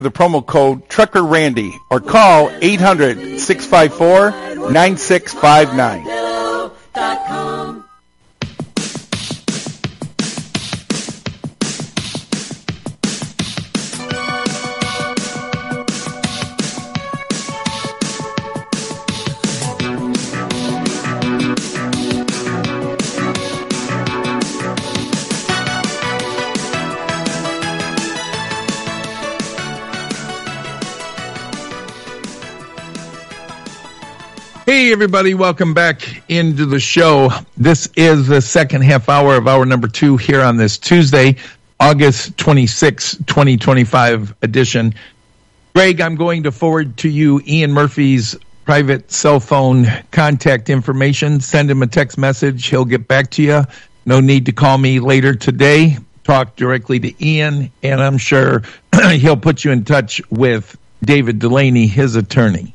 the promo code Trucker Randy or call 800-654-9659. Hey, everybody. Welcome back into the show. This is the second half hour of hour number 2 here on this Tuesday, August 26, 2025 edition. Greg, I'm going to forward to you Ian Murphy's private cell phone contact information. Send him a text message. He'll get back to you. No need to call me later today. Talk directly to Ian, and I'm sure he'll put you in touch with David Delaney, his attorney.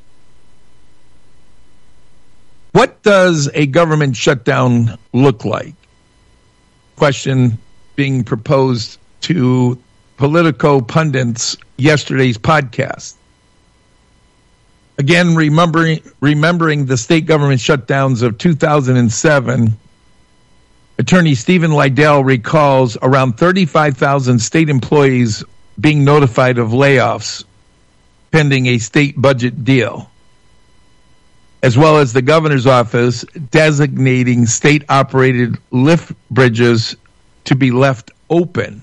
What does a government shutdown look like? Question being proposed to Politico pundits yesterday's podcast. Again, remembering the state government shutdowns of 2007, Attorney Stephen Liddell recalls around 35,000 state employees being notified of layoffs pending a state budget deal, as well as the governor's office designating state-operated lift bridges to be left open.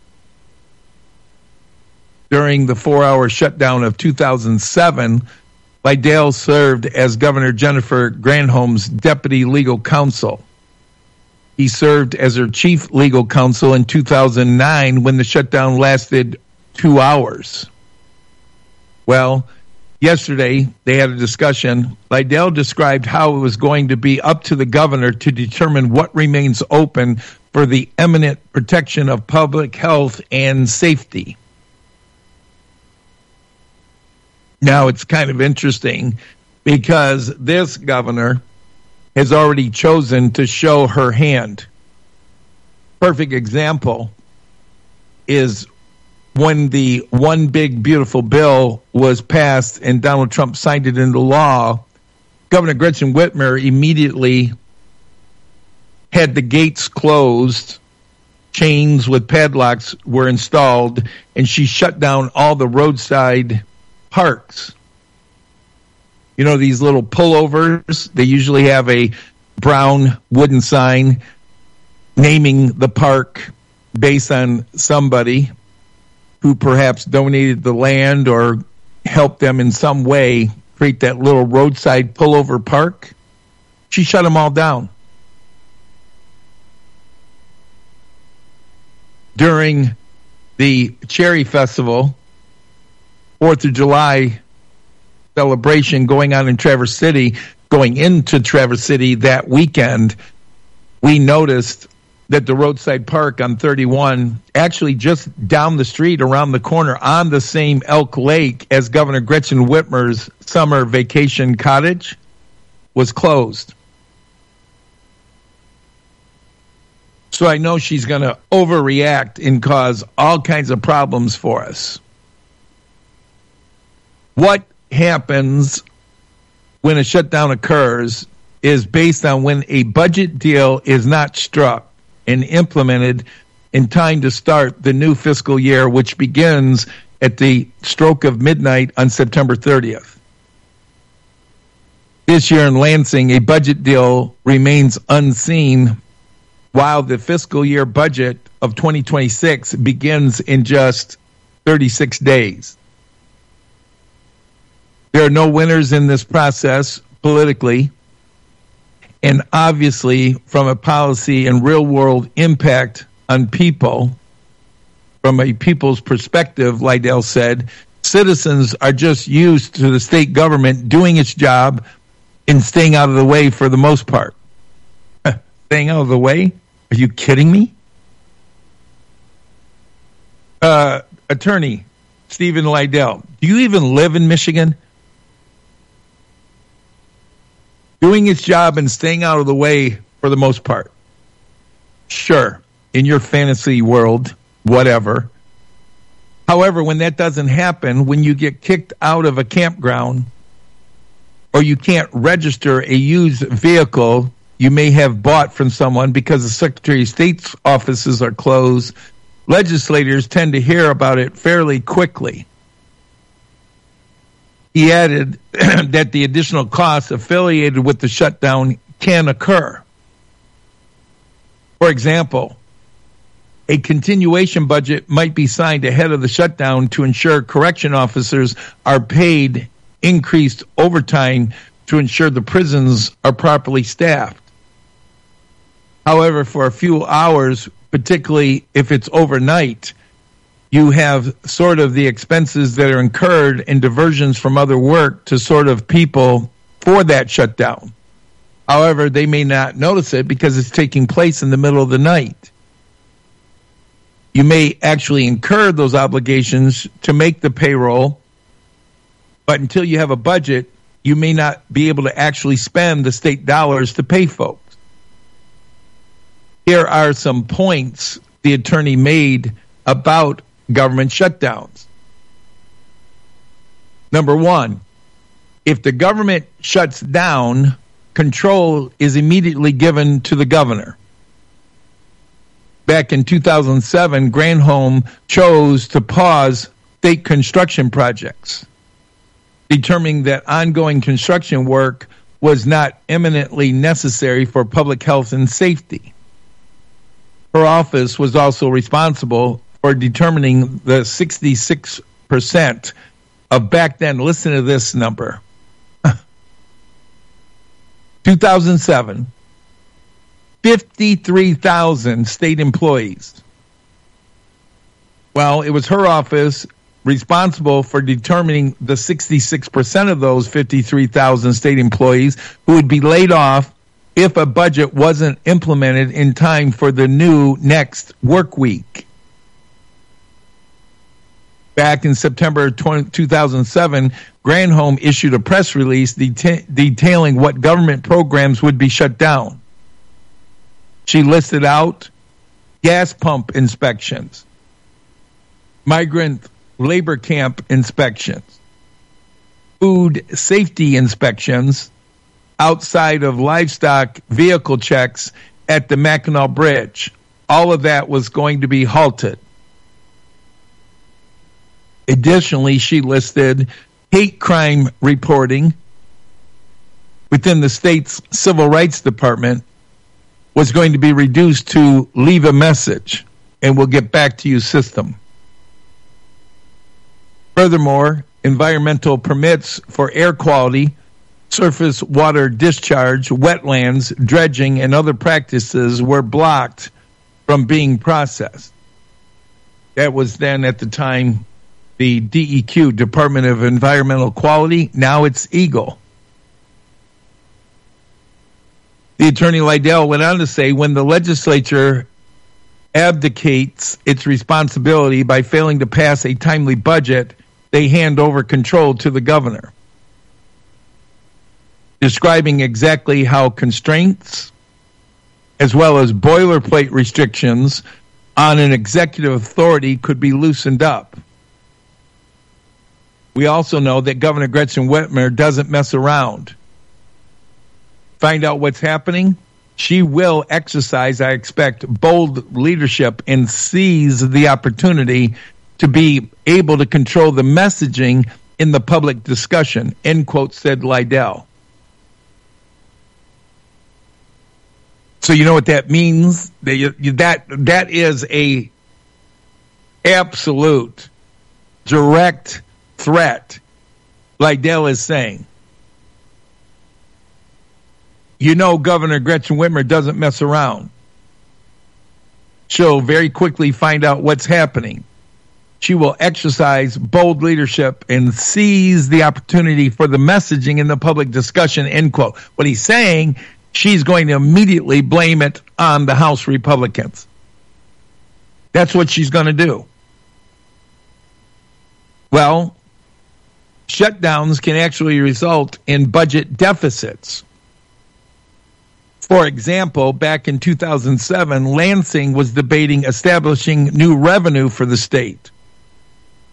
During the 4-hour shutdown of 2007, Liddell served as Governor Jennifer Granholm's deputy legal counsel. He served as her chief legal counsel in 2009 when the shutdown lasted 2 hours. Well, yesterday, they had a discussion. Liddell described how it was going to be up to the governor to determine what remains open for the imminent protection of public health and safety. Now, it's kind of interesting because this governor has already chosen to show her hand. Perfect example is when the One Big Beautiful Bill was passed and Donald Trump signed it into law, Governor Gretchen Whitmer immediately had the gates closed, chains with padlocks were installed, and she shut down all the roadside parks. You know, these little pullovers, they usually have a brown wooden sign naming the park based on somebody who perhaps donated the land or helped them in some way create that little roadside pullover park. She shut them all down. During the Cherry Festival, 4th of July celebration going on in Traverse City, going into Traverse City that weekend, we noticed that the roadside park on 31, actually just down the street around the corner on the same Elk Lake as Governor Gretchen Whitmer's summer vacation cottage, was closed. So I know she's going to overreact and cause all kinds of problems for us. What happens when a shutdown occurs is based on when a budget deal is not struck and implemented in time to start the new fiscal year, which begins at the stroke of midnight on September 30th. This year in Lansing, a budget deal remains unseen while the fiscal year budget of 2026 begins in just 36 days. There are no winners in this process politically, and obviously from a policy and real-world impact on people, from a people's perspective, Liddell said, citizens are just used to the state government doing its job and staying out of the way for the most part. Staying out of the way? Are you kidding me? Attorney Stephen Liddell, do you even live in Michigan? Doing its job and staying out of the way for the most part. Sure, in your fantasy world, whatever. However, when that doesn't happen, when you get kicked out of a campground or you can't register a used vehicle you may have bought from someone because the Secretary of State's offices are closed, legislators tend to hear about it fairly quickly. He added that the additional costs affiliated with the shutdown can occur. For example, a continuation budget might be signed ahead of the shutdown to ensure correction officers are paid increased overtime to ensure the prisons are properly staffed. However, for a few hours, particularly if it's overnight, you have sort of the expenses that are incurred and diversions from other work to sort of people for that shutdown. However, they may not notice it because it's taking place in the middle of the night. You may actually incur those obligations to make the payroll, but until you have a budget, you may not be able to actually spend the state dollars to pay folks. Here are some points the attorney made about government shutdowns. Number one, if the government shuts down, control is immediately given to the governor. Back in 2007, Granholm chose to pause state construction projects, determining that ongoing construction work was not eminently necessary for public health and safety. Her office was also responsible for determining the 66% of back then, listen to this number, 2007, 53,000 state employees. Well, it was her office responsible for determining the 66% of those 53,000 state employees who would be laid off if a budget wasn't implemented in time for the new next work week. Back in September 2007, Granholm issued a press release detailing what government programs would be shut down. She listed out gas pump inspections, migrant labor camp inspections, food safety inspections outside of livestock vehicle checks at the Mackinac Bridge. All of that was going to be halted. Additionally, she listed hate crime reporting within the state's civil rights department was going to be reduced to leave a message and we'll get back to you system. Furthermore, environmental permits for air quality, surface water discharge, wetlands, dredging, and other practices were blocked from being processed. That was then at the time the DEQ, Department of Environmental Quality. Now it's EGLE. The Attorney Liddell went on to say, when the legislature abdicates its responsibility by failing to pass a timely budget, they hand over control to the governor. Describing exactly how constraints, as well as boilerplate restrictions on an executive authority could be loosened up. We also know that Governor Gretchen Whitmer doesn't mess around. Find out what's happening. She will exercise, I expect, bold leadership and seize the opportunity to be able to control the messaging in the public discussion, end quote, said Liddell. So you know what that means? That is a absolute direct threat. Liddell is saying, you know, Governor Gretchen Whitmer doesn't mess around. She'll very quickly find out what's happening. She will exercise bold leadership and seize the opportunity for the messaging in the public discussion, end quote. What he's saying, she's going to immediately blame it on the House Republicans. That's what she's going to do. Well, shutdowns can actually result in budget deficits. For example, back in 2007, Lansing was debating establishing new revenue for the state.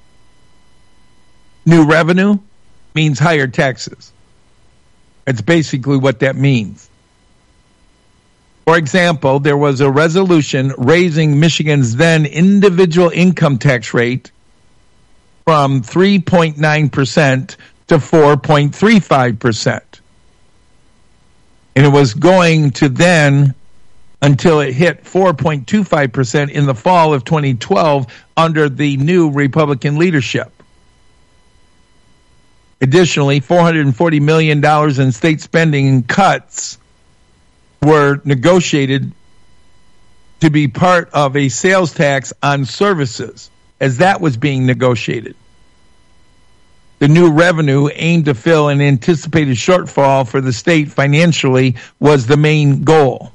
new revenue means higher taxes. That's basically what that means. For example, there was a resolution raising Michigan's then individual income tax rate from 3.9% to 4.35%. And it was going to then until it hit 4.25% in the fall of 2012 under the new Republican leadership. Additionally, $440 million in state spending cuts were negotiated to be part of a sales tax on services as that was being negotiated. The new revenue aimed to fill an anticipated shortfall for the state financially was the main goal.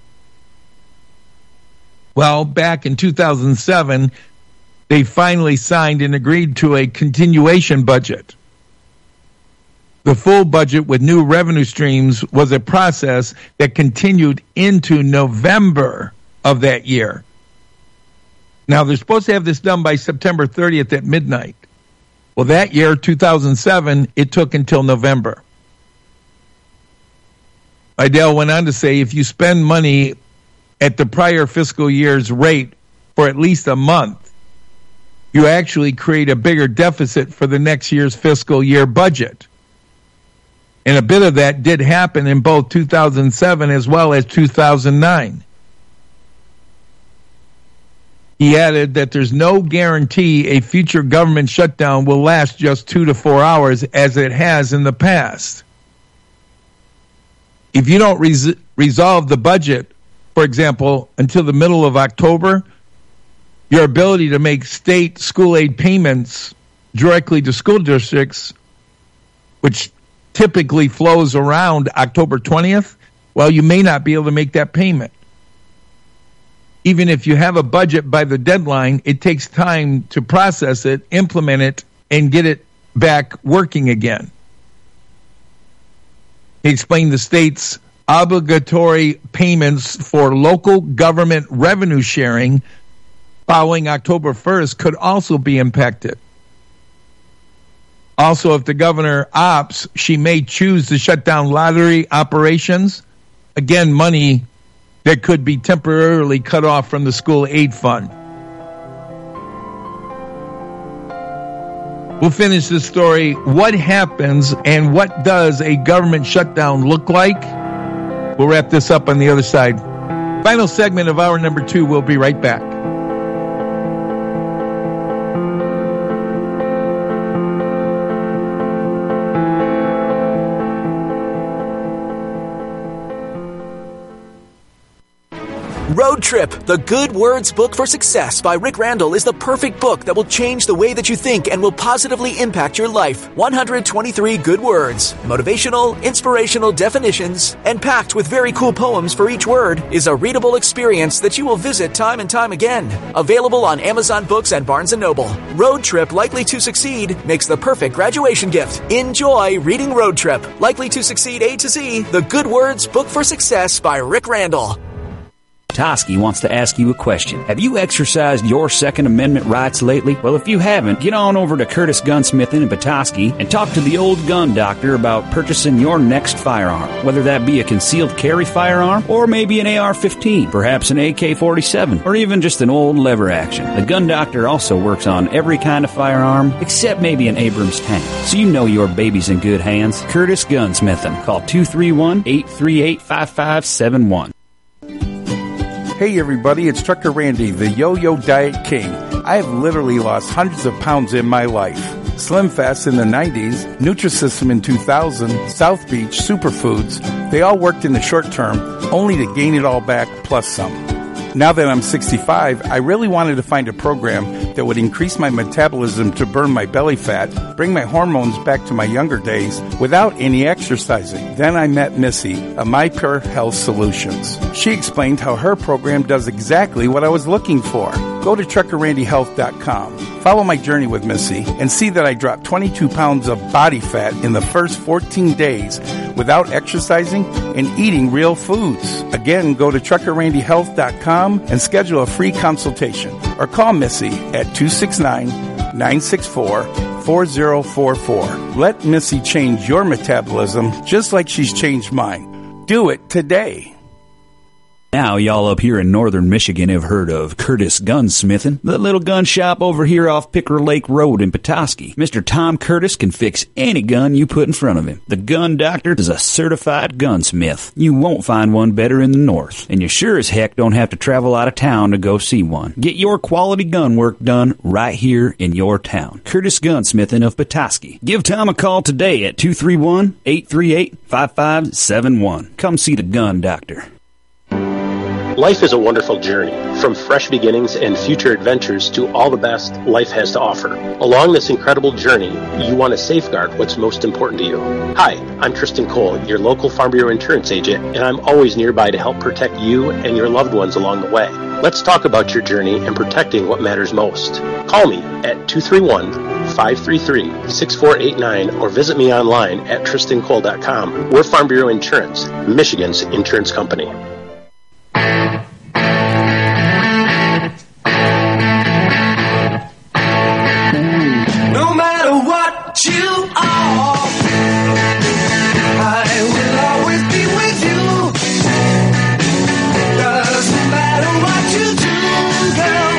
Well, back in 2007, they finally signed and agreed to a continuation budget. The full budget with new revenue streams was a process that continued into November of that year. Now, they're supposed to have this done by September 30th at midnight. Well, that year, 2007, it took until November. Idell went on to say, if you spend money at the prior fiscal year's rate for at least a month, you actually create a bigger deficit for the next year's fiscal year budget. And a bit of that did happen in both 2007 as well as 2009. He added that there's no guarantee a future government shutdown will last just 2 to 4 hours as it has in the past. If you don't resolve the budget, for example, until the middle of October, your ability to make state school aid payments directly to school districts, which typically flows around October 20th, well, you may not be able to make that payment. Even if you have a budget by the deadline, it takes time to process it, implement it, and get it back working again. He explained the state's obligatory payments for local government revenue sharing following October 1st could also be impacted. Also, if the governor opts, she may choose to shut down lottery operations. Again, money that could be temporarily cut off from the school aid fund. We'll finish this story. What happens and what does a government shutdown look like? We'll wrap this up on the other side. Final segment of hour number 2. We'll be right back. Road Trip, the Good Words Book for Success by Rick Randall is the perfect book that will change the way that you think and will positively impact your life. 123 good words, motivational, inspirational definitions, and packed with very cool poems for each word is a readable experience that you will visit time and time again. Available on Amazon Books and Barnes & Noble. Road Trip, Likely to Succeed makes the perfect graduation gift. Enjoy reading Road Trip, Likely to Succeed A to Z, the Good Words Book for Success by Rick Randall. Petoskey wants to ask you a question. Have you exercised your Second Amendment rights lately? Well, if you haven't, get on over to Curtis Gunsmithing in Petoskey and talk to the old gun doctor about purchasing your next firearm. Whether that be a concealed carry firearm or maybe an AR-15, perhaps an AK-47, or even just an old lever action. The gun doctor also works on every kind of firearm except maybe an Abrams tank. So you know your baby's in good hands. Curtis Gunsmithing. Call 231-838-5571. Hey everybody, it's Trucker Randy, the Yo-Yo Diet King. I have literally lost hundreds of pounds in my life. Slim Fast in the 90s, Nutrisystem in 2000, South Beach, Superfoods, they all worked in the short term, only to gain it all back plus some. Now that I'm 65, I really wanted to find a program that would increase my metabolism to burn my belly fat, bring my hormones back to my younger days without any exercising. Then I met Missy of My Pure Health Solutions. She explained how her program does exactly what I was looking for. Go to TruckerRandyHealth.com. Follow my journey with Missy and see that I dropped 22 pounds of body fat in the first 14 days without exercising and eating real foods. Again, go to TruckerRandyHealth.com and schedule a free consultation or call Missy at 269-964-5600. 888-444. Let Missy change your metabolism just like she's changed mine. Do it today. Now, y'all up here in northern Michigan have heard of Curtis Gunsmithing, the little gun shop over here off Picker Lake Road in Petoskey. Mr. Tom Curtis can fix any gun you put in front of him. The Gun Doctor is a certified gunsmith. You won't find one better in the north, and you sure as heck don't have to travel out of town to go see one. Get your quality gun work done right here in your town. Curtis Gunsmithing of Petoskey. Give Tom a call today at 231-838-5571. Come see the Gun Doctor. Life is a wonderful journey, from fresh beginnings and future adventures to all the best life has to offer. Along this incredible journey, you want to safeguard what's most important to you. Hi, I'm Tristan Cole, your local Farm Bureau insurance agent, and I'm always nearby to help protect you and your loved ones along the way. Let's talk about your journey and protecting what matters most. Call me at 231-533-6489 or visit me online at tristancole.com. We're Farm Bureau Insurance, Michigan's insurance company. No matter what you are, I will always be with you. Doesn't matter what you do, girl,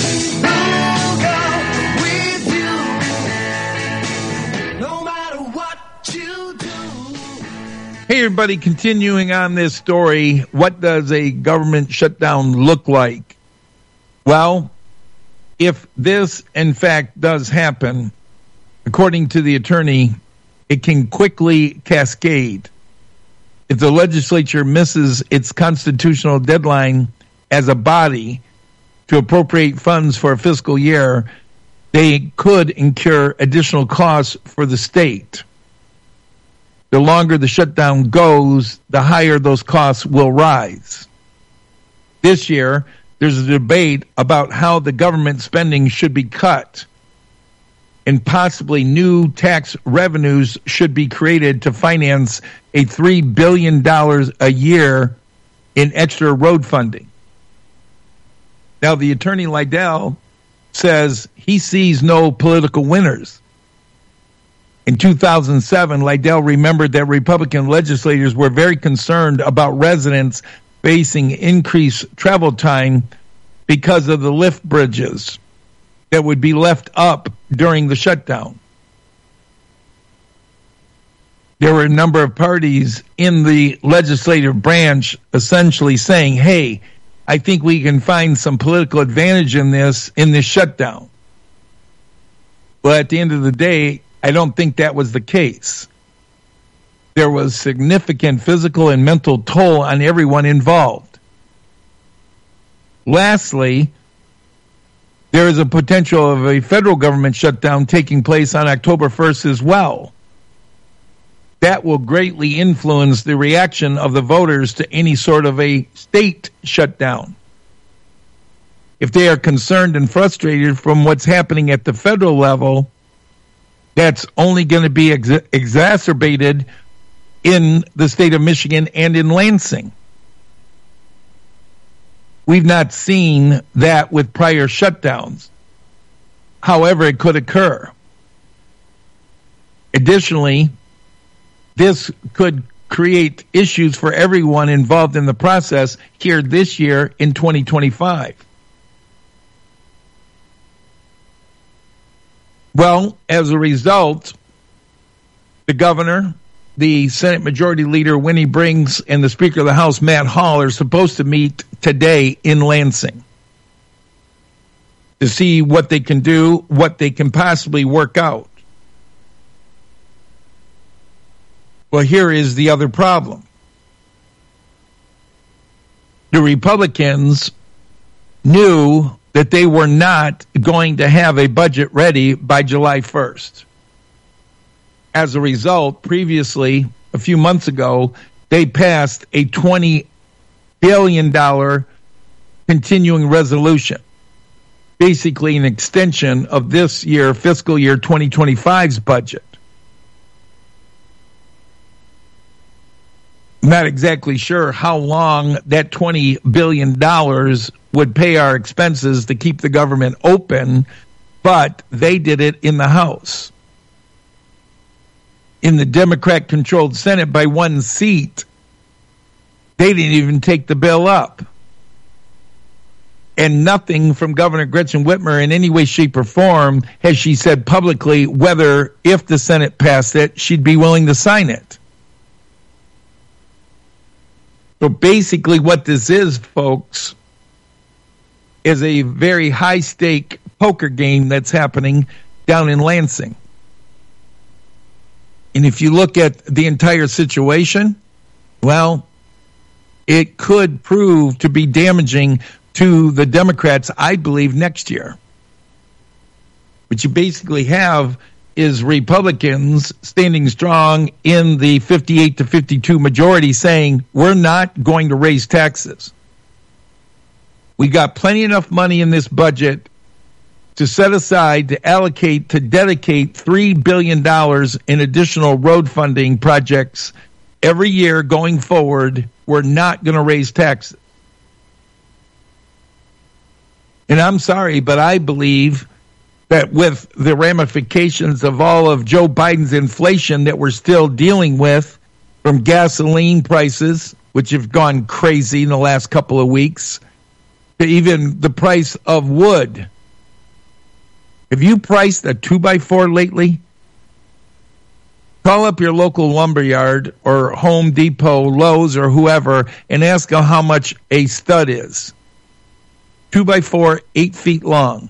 with you. No matter what you do. Hey, everybody, continuing on this story, what does a government shutdown look like? Well, if this, in fact, does happen, according to the attorney, it can quickly cascade. If the legislature misses its constitutional deadline as a body to appropriate funds for a fiscal year, they could incur additional costs for the state. The longer the shutdown goes, the higher those costs will rise. This year, there's a debate about how the government spending should be cut, and possibly new tax revenues should be created to finance a $3 billion a year in extra road funding. Now, the attorney Liddell says he sees no political winners. In 2007, Liddell remembered that Republican legislators were very concerned about residents facing increased travel time because of the lift bridges that would be left up during the shutdown. There were a number of parties in the legislative branch essentially saying, hey, I think we can find some political advantage in this shutdown. Well, at the end of the day, I don't think that was the case. There was significant physical and mental toll on everyone involved. Lastly, there is a potential of a federal government shutdown taking place on October 1st as well. That will greatly influence the reaction of the voters to any sort of a state shutdown. If they are concerned and frustrated from what's happening at the federal level, that's only going to be exacerbated in the state of Michigan and in Lansing. We've not seen that with prior shutdowns. However, it could occur. Additionally, this could create issues for everyone involved in the process here this year in 2025. Well, as a result, the governor, the Senate Majority Leader Winnie Briggs, and the Speaker of the House Matt Hall are supposed to meet today in Lansing to see what they can do, what they can possibly work out. Well, here is the other problem. The Republicans knew that they were not going to have a budget ready by July 1st. As a result, previously, a few months ago, they passed a $20 billion continuing resolution, basically an extension of this year, fiscal year 2025's budget. I'm not exactly sure how long that $20 billion would pay our expenses to keep the government open but they did it in the House. In the Democrat-controlled Senate by one seat, they didn't even take the bill up. And nothing from Governor Gretchen Whitmer in any way, shape, or form has she said publicly whether, if the Senate passed it, she'd be willing to sign it. So basically what this is, folks, is a very high-stake poker game that's happening down in Lansing. And if you look at the entire situation, well, it could prove to be damaging to the Democrats, I believe, next year. What you basically have is Republicans standing strong in the 58 to 52 majority saying, we're not going to raise taxes. We got plenty enough money in this budget to set aside, to allocate, to dedicate $3 billion in additional road funding projects every year going forward. We're not going to raise taxes. And I'm sorry, but I believe that with the ramifications of all of Joe Biden's inflation that we're still dealing with, from gasoline prices, which have gone crazy in the last couple of weeks, to even the price of wood. Have you priced a 2x4 lately? Call up your local lumberyard or Home Depot, Lowe's, or whoever, and ask them how much a stud is. 2x4, 8 feet long.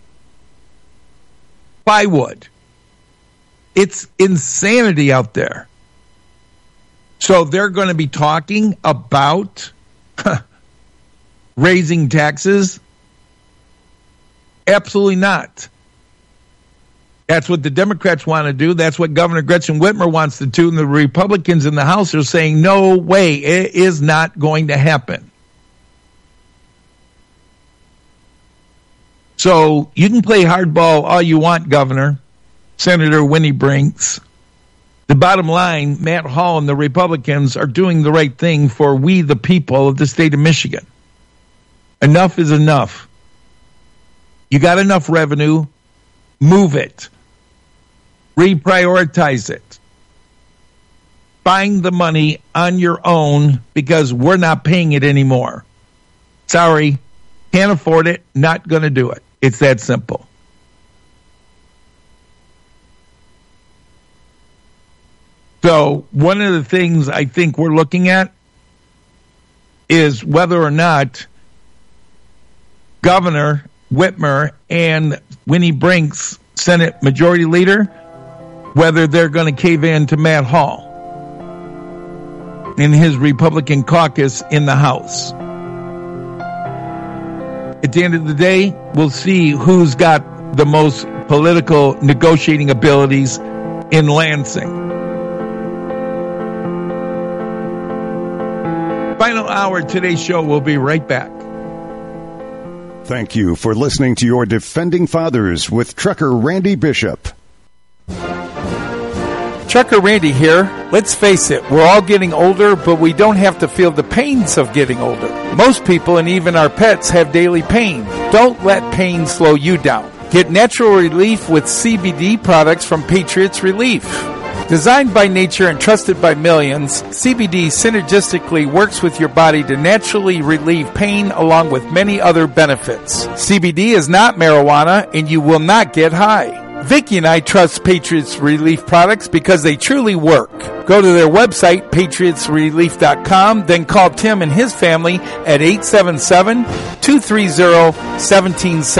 Plywood. It's insanity out there. So they're going to be talking about raising taxes? Absolutely not. That's what the Democrats want to do. That's what Governor Gretchen Whitmer wants to do. And the Republicans in the House are saying, no way, it is not going to happen. So you can play hardball all you want, Governor, Senator Winnie Brinks. The bottom line, Matt Hall and the Republicans are doing the right thing for we, the people of the state of Michigan. Enough is enough. You got enough revenue, move it. Reprioritize it. Find the money on your own because we're not paying it anymore. Sorry, can't afford it, not going to do it. It's that simple. So one of the things I think we're looking at is whether or not Governor Whitmer and Winnie Brinks, Senate Majority Leader, whether they're going to cave in to Matt Hall in his Republican caucus in the House. At the end of the day, we'll see who's got the most political negotiating abilities in Lansing. Final hour today's show. We'll be right back. Thank you for listening to your Defending Fathers with Trucker Randy Bishop. Trucker Randy here. Let's face it, we're all getting older, but we don't have to feel the pains of getting older. Most people and even our pets have daily pain. Don't let pain slow you down. Get natural relief with CBD products from Patriots Relief. Designed by nature and trusted by millions, CBD synergistically works with your body to naturally relieve pain along with many other benefits. CBD is not marijuana and you will not get high. Vicki and I trust Patriots Relief products because they truly work. Go to their website, patriotsrelief.com, then call Tim and his family at 877-230-1770.